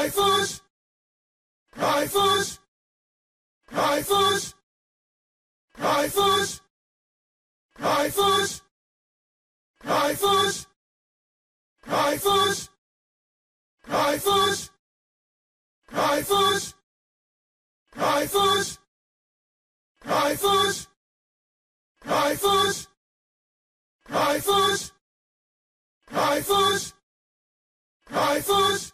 Dreyfus, Dreyfus, Dreyfus, Dreyfus, Dreyfus, Dreyfus, Dreyfus, Dreyfus, Dreyfus, Dreyfus, Dreyfus, Dreyfus, Dreyfus, Dreyfus, Dreyfus,